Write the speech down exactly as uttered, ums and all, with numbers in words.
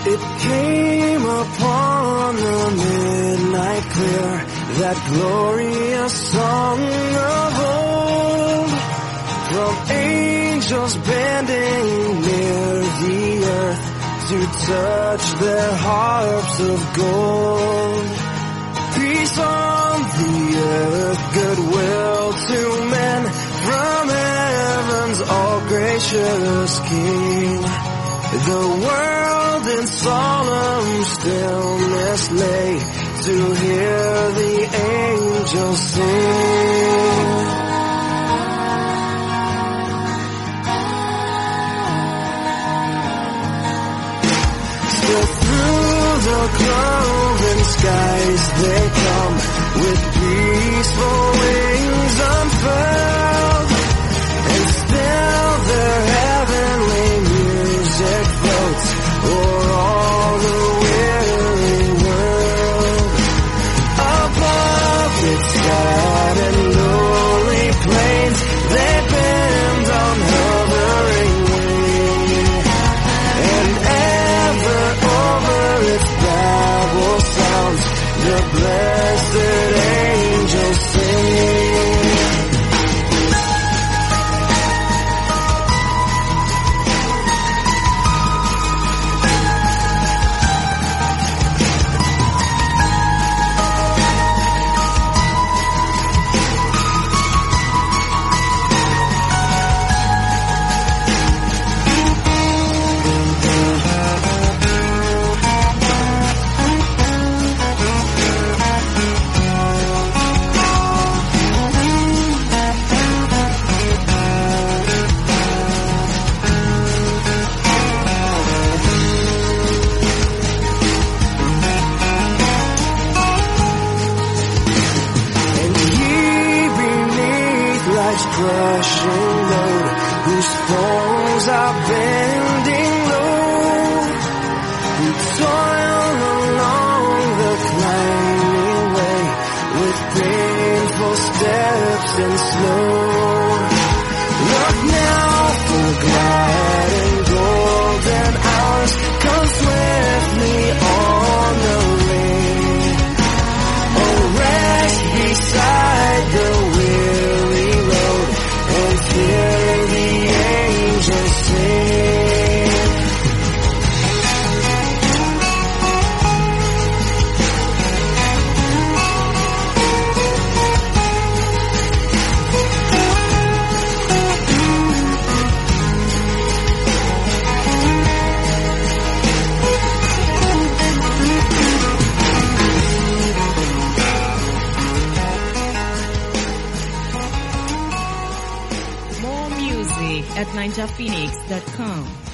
It came upon the midnight clear, that glorious song of old, from angels bending near the earth to touch their harps of gold. Peace on the earth, goodwill to men, from heaven's all gracious King. The world in solemn stillness lay to hear the angels sing. Still through the cloven skies they come, with peaceful wings unfurled, and still their heavenly music floats o'er all the weary world. Above its sad and lonely plains they bend on hovering wing, and ever over its babble sounds the blessed angels sing. Crushing load, whose foes are bending low, who toil along the climbing way with painful steps and slow. Look now for glad and golden hours, come swiftly on the wing. Oh, rest beside the weary road, hear the angels sing. At ninja phoenix dot com.